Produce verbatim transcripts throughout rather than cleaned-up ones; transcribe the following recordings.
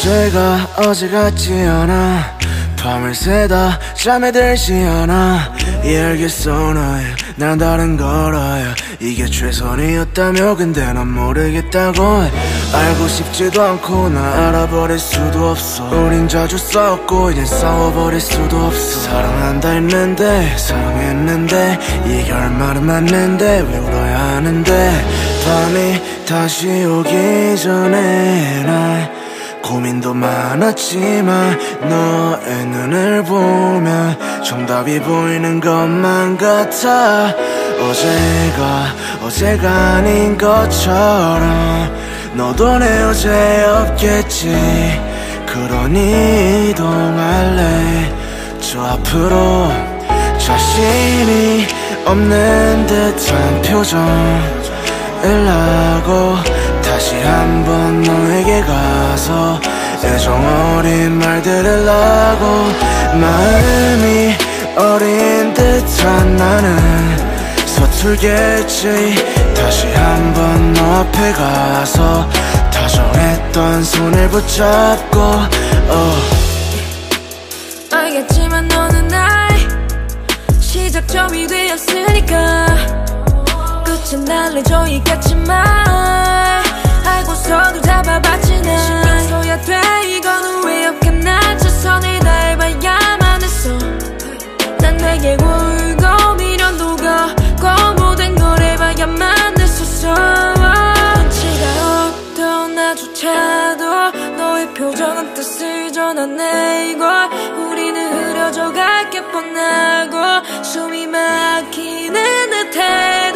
어제가 어제 같지 않아. 밤을 새다 잠에 들지 않아. 이해하겠어 너야 난 다른 걸 알아. 이게 최선이었다며 근데 난 모르겠다고 해. 알고 싶지도 않고 나 알아버릴 수도 없어. 우린 자주 싸웠고 이젠 싸워버릴 수도 없어. 사랑한다 했는데 사랑했는데 이게 얼마나 맞는데 왜 울어야 하는데. 밤이 다시 오기 전에 날 고민도 많았지만 너의 눈을 보면 정답이 보이는 것만 같아. 어제가 어제가 아닌 것처럼 너도 내 어제였겠지. 그러니 이동할래 저 앞으로. 자신이 없는 듯한 표정을 하고 다시 한번 너에게 가서 애정 어린 말들을 하고. 마음이 어린 듯한 나는 서툴겠지. 다시 한번 너 앞에 가서 다정했던 손을 붙잡고 oh. 알겠지만 너는 나의 시작점이 되었으니까 끝은 달래줘 있겠지만 알고서도 잡아봤지 난. 신경 써야 돼 이거는 왜 이렇게 난 최선을 다해봐야만 했어. 난 내게 울고 미련도 갖고 모든 걸 해봐야만 했었어. 눈치가 없던 나조차도 너의 표정은 뜻을 전하네. 이걸 우리는 흐려져 갈게 뻔하고 숨이 막히는 듯해도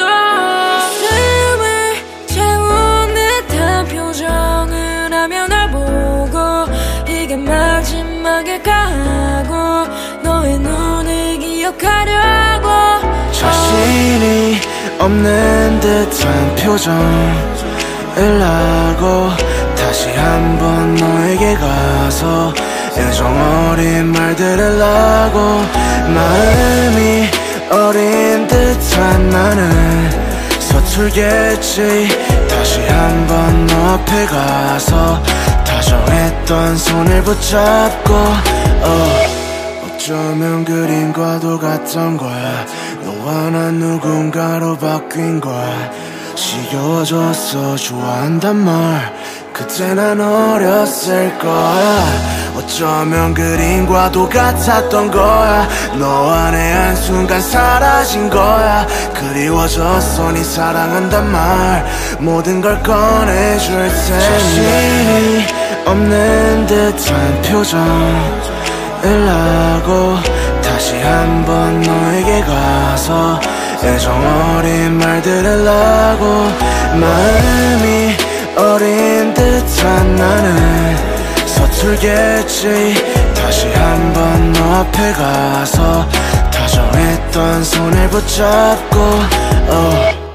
숨을 채운 듯한 표정을 하며 날 보고 이게 마지막일까 하고 너의 눈을 기억하려고. 자신이 없는 듯한 표정을 하고 다시 한번 너에게 가서 애정 어린 말들을 하고. 마음이 어린 듯한 나는 서툴겠지. 다시 한번 너 앞에 가서 다정했던 손을 붙잡고 oh. 어쩌면 그림과도 같던 거야. 너와 난 누군가로 바뀐 거야. 지겨워졌어 좋아한단 말 그때 난 어렸을 거야. 어쩌면 그림과도 같았던 거야. 너와 내 한순간 사라진 거야. 그리워졌어 네 사랑한단 말 모든 걸 꺼내줄 테니. 자신이 없는 듯한 표정을 하고 다시 한번 너에게 가서 애정 어린 말들을 하고. 마음이 어린 듯한 나는 서툴겠지. 다시 한번 너 앞에 가서 다정했던 손을 붙잡고 oh.